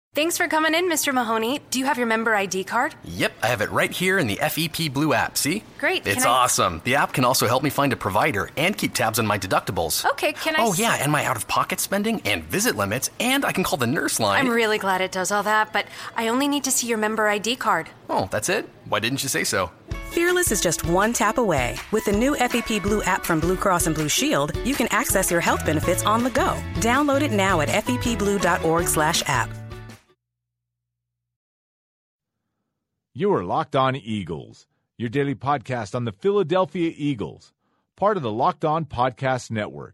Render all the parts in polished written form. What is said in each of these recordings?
Thanks for coming in, Mr. Mahoney. Do you have your member ID card? Yep, I have it right here in the FEP Blue app, see? Great. It's awesome. The app can also help me find a provider and keep tabs on my deductibles. Okay, can I... Oh, yeah, and my out-of-pocket spending and visit limits, and I can call the nurse line. I'm really glad it does all that, but I only need to see your member ID card. Oh, that's it? Why didn't you say so? Fearless is just one tap away. With the new FEP Blue app from Blue Cross and Blue Shield, you can access your health benefits on the go. Download it now at fepblue.org/app. You are Locked On Eagles, your daily podcast on the Philadelphia Eagles, part of the Locked On Podcast Network.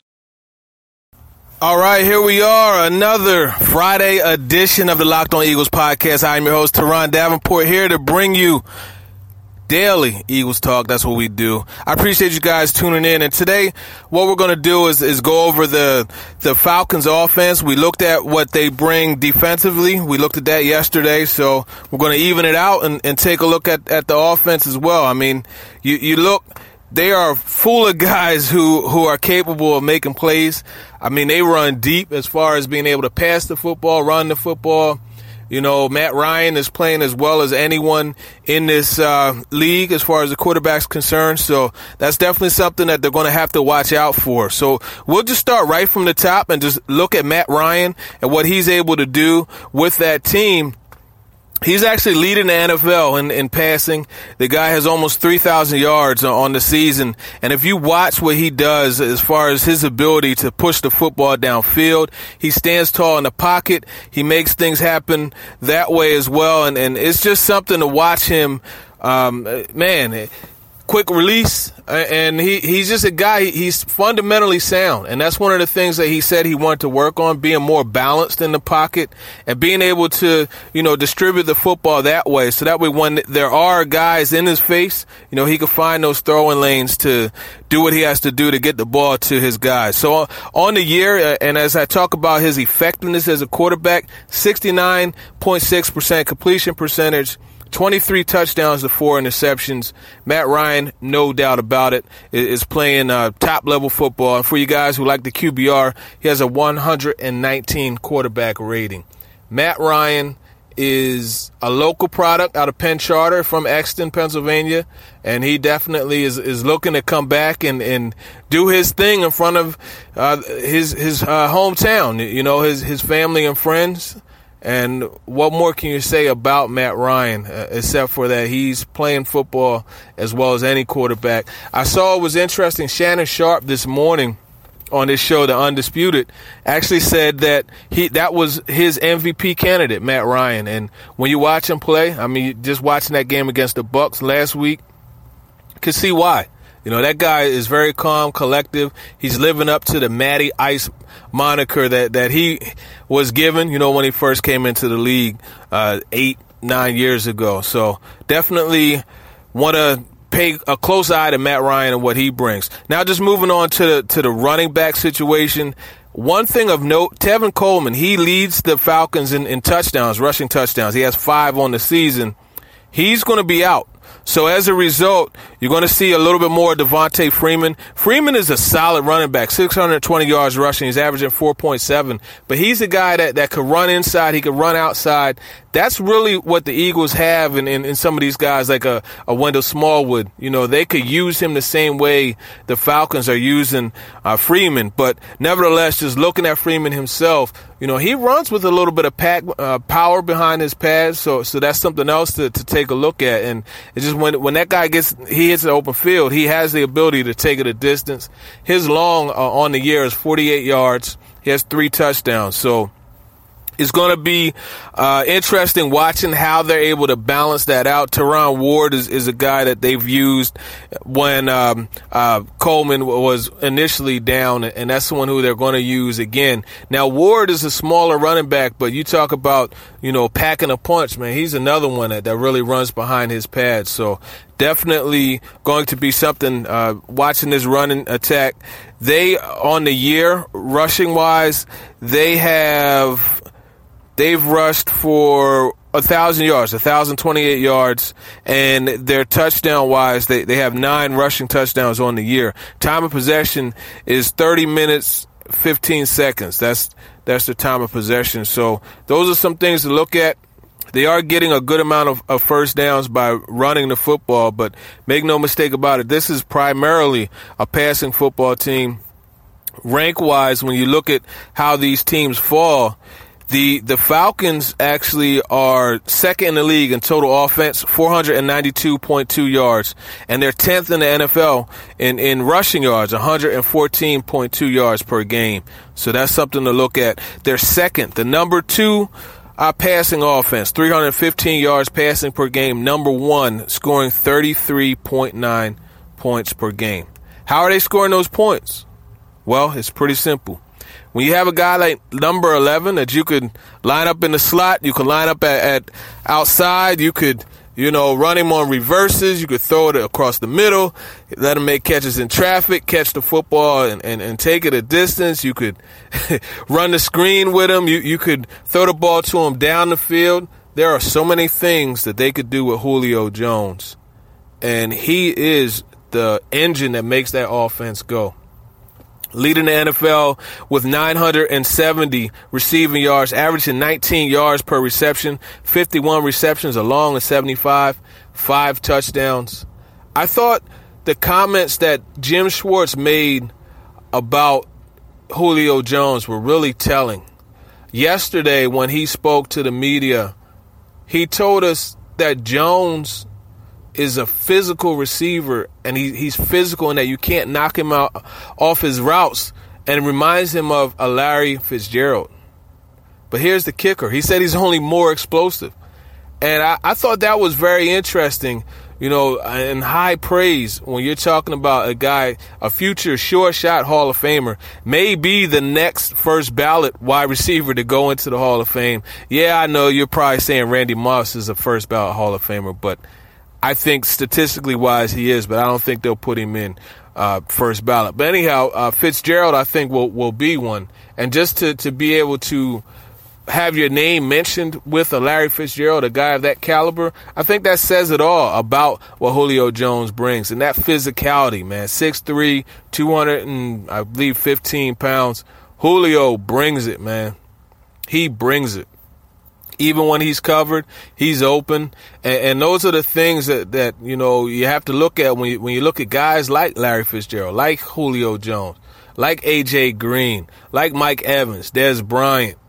All right, here we are, another Friday edition of the Locked On Eagles podcast. I'm your host, Teron Davenport, here to bring you daily Eagles talk. That's what we do. I appreciate you guys tuning in. And today, what we're going to do is go over the Falcons offense. We looked at what they bring defensively. We looked at that yesterday. So we're going to even it out and take a look at the offense as well. I mean, you look, they are full of guys who are capable of making plays. I mean, they run deep as far as being able to pass the football, run the football. You know, Matt Ryan is playing as well as anyone in this league as far as the quarterback's concerned. So that's definitely something that they're going to have to watch out for. So we'll just start right from the top and just look at Matt Ryan and what he's able to do with that team. He's actually leading the NFL in passing. The guy has almost 3,000 yards on the season. And if you watch what he does as far as his ability to push the football downfield, he stands tall in the pocket. He makes things happen that way as well. And it's just something to watch him. Quick release, and he's just a guy, he's fundamentally sound, and that's one of the things that he said he wanted to work on, being more balanced in the pocket and being able to, distribute the football that way, so that way when there are guys in his face, he can find those throwing lanes to do what he has to do to get the ball to his guys. So on the year, and as I talk about his effectiveness as a quarterback, 69.6% completion percentage, 23 touchdowns to 4 interceptions. Matt Ryan, no doubt about it, is playing top-level football. And for you guys who like the QBR, he has a 119 quarterback rating. Matt Ryan is a local product out of Penn Charter from Exton, Pennsylvania, and he definitely is looking to come back and do his thing in front of his hometown, his family and friends. And what more can you say about Matt Ryan, except for that he's playing football as well as any quarterback? I saw it was interesting. Shannon Sharp this morning on this show, The Undisputed, actually said that that was his MVP candidate, Matt Ryan. And when you watch him play, I mean, just watching that game against the Bucs last week, you can see why. That guy is very calm, collective. He's living up to the Matty Ice moniker that he was given, when he first came into the league 8-9 years ago. So definitely want to pay a close eye to Matt Ryan and what he brings. Now just moving on to the running back situation. One thing of note, Tevin Coleman, he leads the Falcons in touchdowns, rushing touchdowns. He has 5 on the season. He's going to be out. So as a result, you're going to see a little bit more Devontae Freeman. Freeman is a solid running back, 620 yards rushing. He's averaging 4.7. But he's a guy that could run inside. He could run outside. That's really what the Eagles have in some of these guys like a Wendell Smallwood. They could use him the same way the Falcons are using Freeman. But nevertheless, just looking at Freeman himself, he runs with a little bit of power behind his pads. So that's something else to take a look at. And it's just when that guy hits the open field, he has the ability to take it a distance. His long on the year is 48 yards. He has 3 touchdowns. So it's going to be interesting watching how they're able to balance that out. Teron Ward is a guy that they've used when Coleman was initially down, and that's someone who they're going to use again. Now, Ward is a smaller running back, but you talk about, packing a punch, man. He's another one that really runs behind his pads. So definitely going to be something watching this running attack. They, on the year, rushing-wise, they've rushed for 1,000 yards, 1,028 yards, and their touchdown-wise, they have 9 rushing touchdowns on the year. Time of possession is 30 minutes, 15 seconds. That's that's their time of possession. So those are some things to look at. They are getting a good amount of first downs by running the football, but make no mistake about it, this is primarily a passing football team. Rank-wise, when you look at how these teams fall, the Falcons actually are second in the league in total offense, 492.2 yards, and they're 10th in the NFL in rushing yards, 114.2 yards per game. So that's something to look at. They're second, the number 2 passing offense, 315 yards passing per game. Number 1, scoring 33.9 points per game. How are they scoring those points? Well, it's pretty simple. When you have a guy like number 11 that you could line up in the slot, you can line up at outside, you could, run him on reverses, you could throw it across the middle, let him make catches in traffic, catch the football and take it a distance. You could run the screen with him. You could throw the ball to him down the field. There are so many things that they could do with Julio Jones, and he is the engine that makes that offense go. Leading the NFL with 970 receiving yards, averaging 19 yards per reception, 51 receptions along with 75, 5 touchdowns. I thought the comments that Jim Schwartz made about Julio Jones were really telling. Yesterday, when he spoke to the media, he told us that Jones is a physical receiver, and he's physical in that you can't knock him out off his routes, and it reminds him of a Larry Fitzgerald. But here's the kicker. He said he's only more explosive. And I thought that was very interesting, and high praise when you're talking about a guy, a future sure shot Hall of Famer, maybe the next first ballot wide receiver to go into the Hall of Fame. Yeah, I know you're probably saying Randy Moss is a first ballot Hall of Famer, but I think statistically wise he is, but I don't think they'll put him in first ballot. But anyhow, Fitzgerald I think will be one. And just to be able to have your name mentioned with a Larry Fitzgerald, a guy of that caliber, I think that says it all about what Julio Jones brings. And that physicality, man, 6'3", 215 pounds. Julio brings it, man. He brings it. Even when he's covered, he's open. And those are the things that you have to look at when you look at guys like Larry Fitzgerald, like Julio Jones, like A.J. Green, like Mike Evans, Dez Bryant,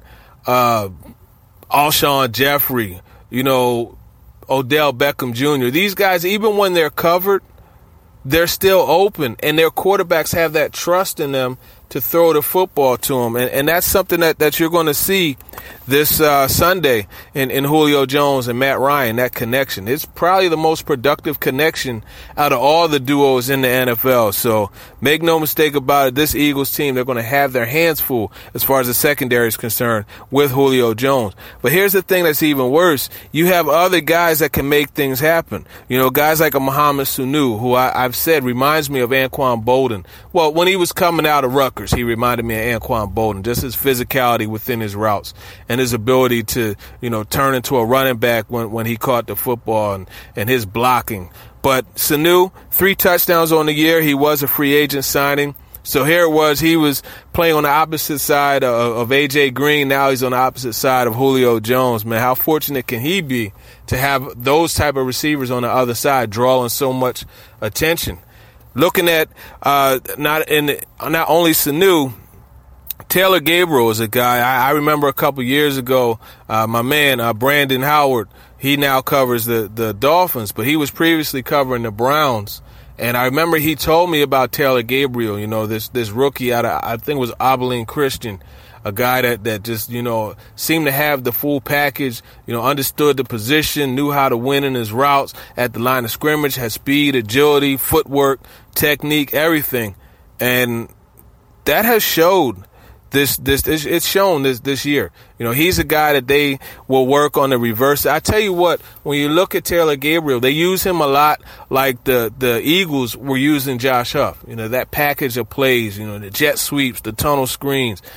Alshon Jeffrey, Odell Beckham Jr. These guys, even when they're covered, they're still open, and their quarterbacks have that trust in them to throw the football to them. And that's something that you're going to see this Sunday in Julio Jones and Matt Ryan, that connection. It's probably the most productive connection out of all the duos in the NFL. So make no mistake about it, this Eagles team, they're going to have their hands full as far as the secondary is concerned with Julio Jones. But here's the thing that's even worse. You have other guys that can make things happen. Guys like a Mohamed Sanu, who I've said reminds me of Anquan Bolden. Well, when he was coming out of Rutgers, he reminded me of Anquan Bolden, just his physicality within his routes and his ability to, turn into a running back when he caught the football and his blocking. But Sanu, 3 touchdowns on the year. He was a free agent signing. So here it was. He was playing on the opposite side of A.J. Green. Now he's on the opposite side of Julio Jones. Man, how fortunate can he be to have those type of receivers on the other side drawing so much attention? Looking at not only Sanu, Taylor Gabriel is a guy. I remember a couple years ago, my man Brandon Howard, he now covers the Dolphins, but he was previously covering the Browns. And I remember he told me about Taylor Gabriel, this rookie out of, I think it was Abilene Christian, a guy that just, seemed to have the full package, understood the position, knew how to win in his routes at the line of scrimmage, had speed, agility, footwork, technique, everything. And that has showed it's shown this year. He's a guy that they will work on the reverse. I tell you what, when you look at Taylor Gabriel, they use him a lot like the Eagles were using Josh Huff. That package of plays, the jet sweeps, the tunnel screens.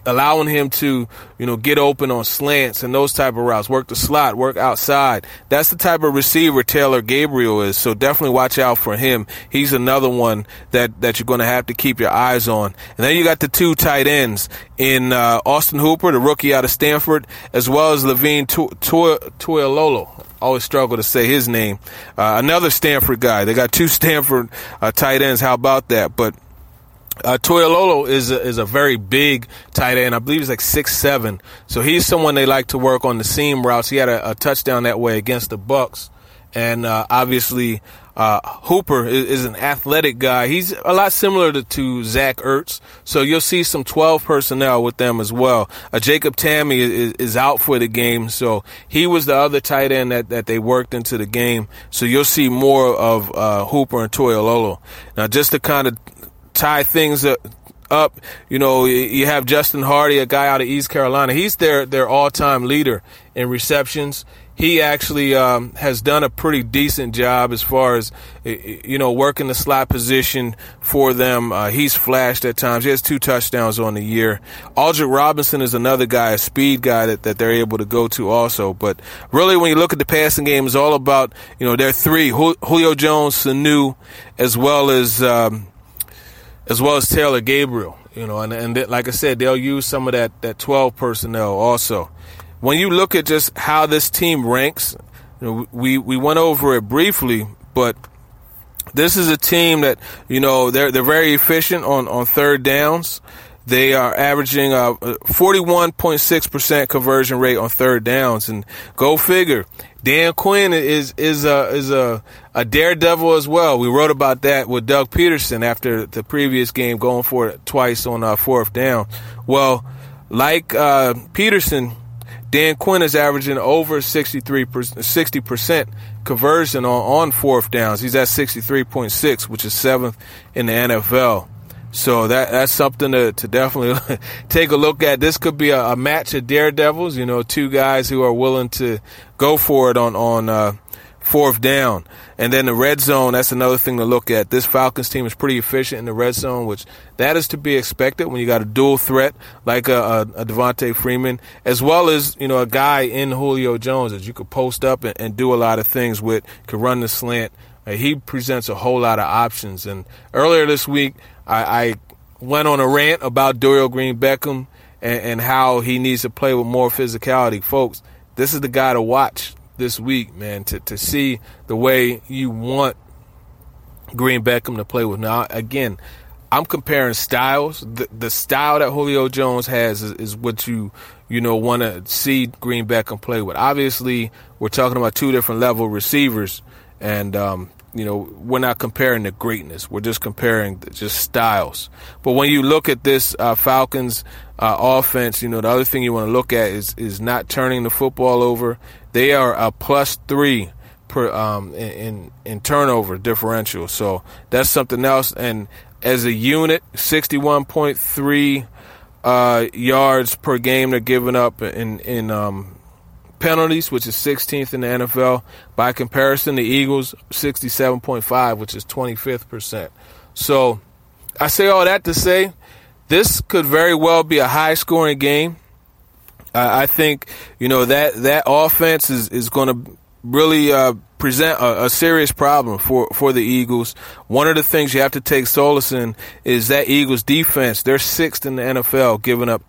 allowing him to, get open on slants and those type of routes, work the slot, work outside. That's the type of receiver Taylor Gabriel is. So definitely watch out for him. He's another one that you're going to have to keep your eyes on. And then you got the 2 tight ends in Austin Hooper, the rookie out of Stanford, as well as Levine Toilolo. Always struggle to say his name. Another Stanford guy. They got 2 Stanford tight ends. How about that? But Toilolo is a very big tight end. I believe he's like 6'7". So he's someone they like to work on the seam routes. He had a touchdown that way against the Bucs. And obviously Hooper is an athletic guy. He's a lot similar to Zach Ertz. So you'll see some 12 personnel with them as well. Jacob Tammy is out for the game. So he was the other tight end that they worked into the game. So you'll see more of Hooper and Toilolo. Now, just to kind of tie things up, you have Justin Hardy, a guy out of East Carolina. He's their all-time leader in receptions. He actually has done a pretty decent job as far as, working the slot position for them. He's flashed at times. He has 2 touchdowns on the year. Aldrick Robinson is another guy, a speed guy that they're able to go to also. But really, when you look at the passing game, it's all about, their 3, Julio Jones, Sanu, as well as Taylor Gabriel, and like I said, they'll use some of that 12 personnel also. When you look at just how this team ranks, we went over it briefly, but this is a team that, they're very efficient on third downs. They are averaging 41.6% conversion rate on third downs, and go figure. Dan Quinn is a daredevil as well. We wrote about that with Doug Peterson after the previous game, going for it twice on 4th down. Well, like Peterson, Dan Quinn is averaging over 60% conversion on 4th downs. He's at 63.6, which is 7th in the NFL. So that's something to definitely take a look at. This could be a match of daredevils, 2 guys who are willing to go for it on 4th down. And then the red zone, that's another thing to look at. This Falcons team is pretty efficient in the red zone, which that is to be expected when you got a dual threat like a Devontae Freeman, as well as, a guy in Julio Jones that you could post up and do a lot of things with, could run the slant. He presents a whole lot of options. And earlier this week, I went on a rant about Dorial Green-Beckham and how he needs to play with more physicality. Folks, this is the guy to watch this week, man, to see the way you want Green-Beckham to play with. Now, again, I'm comparing styles. The style that Julio Jones has is what you want to see Green-Beckham play with. Obviously, we're talking about 2 different level receivers, and we're not comparing the greatness. We're just comparing just styles. But when you look at this Falcons offense, the other thing you want to look at is not turning the football over. They are a +3 per in turnover differential. So that's something else. And as a unit, 61.3 yards per game they're giving up in penalties, which is 16th in the NFL. By comparison, the Eagles, 67.5, which is 25th percent. So I say all that to say this could very well be a high-scoring game. I think, that offense is going to really present a serious problem for the Eagles. One of the things you have to take solace in is that Eagles defense. They're 6th in the NFL, giving up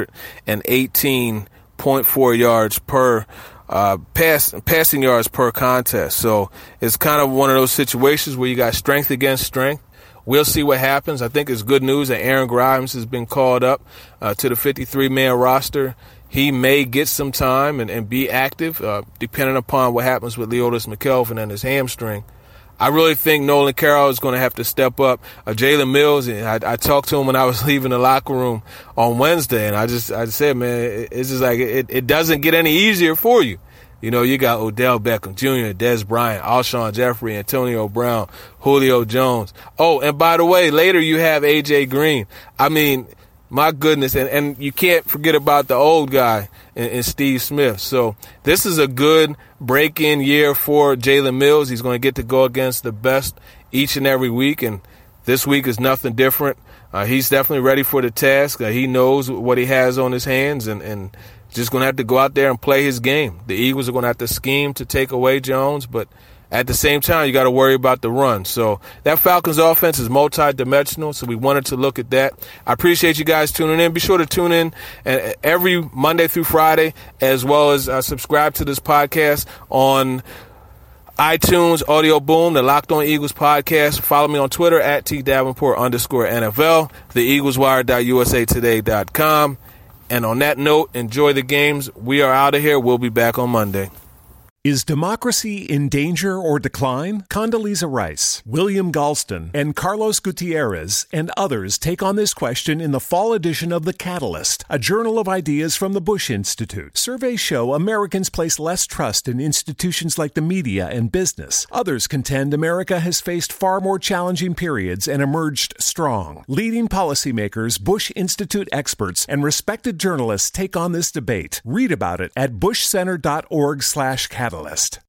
218.4 yards per passing yards per contest. So it's kind of one of those situations where you got strength against strength. We'll see what happens. I think it's good news that Aaron Grimes has been called up to the 53-man roster. He may get some time and be active, depending upon what happens with Leotis McKelvin and his hamstring. I really think Nolan Carroll is going to have to step up. Jalen Mills, I talked to him when I was leaving the locker room on Wednesday, and I said, man, it's just like it doesn't get any easier for you. You got Odell Beckham Jr., Dez Bryant, Alshon Jeffrey, Antonio Brown, Julio Jones. Oh, and by the way, later you have A.J. Green. I mean, my goodness, and you can't forget about the old guy in Steve Smith. So this is a good break-in year for Jalen Mills. He's going to get to go against the best each and every week, and this week is nothing different. he's definitely ready for the task. He knows what he has on his hands and just going to have to go out there and play his game. The Eagles are going to have to scheme to take away Jones, but at the same time, you got to worry about the run. So that Falcons offense is multi-dimensional, so we wanted to look at that. I appreciate you guys tuning in. Be sure to tune in every Monday through Friday, as well as subscribe to this podcast on iTunes, Audio Boom, the Locked On Eagles podcast. Follow me on Twitter at @TDavenport_NFL, theeagleswire.usatoday.com. And on that note, enjoy the games. We are out of here. We'll be back on Monday. Is democracy in danger or decline? Condoleezza Rice, William Galston, and Carlos Gutierrez and others take on this question in the fall edition of The Catalyst, a journal of ideas from the Bush Institute. Surveys show Americans place less trust in institutions like the media and business. Others contend America has faced far more challenging periods and emerged strong. Leading policymakers, Bush Institute experts, and respected journalists take on this debate. Read about it at bushcenter.org/catalyst.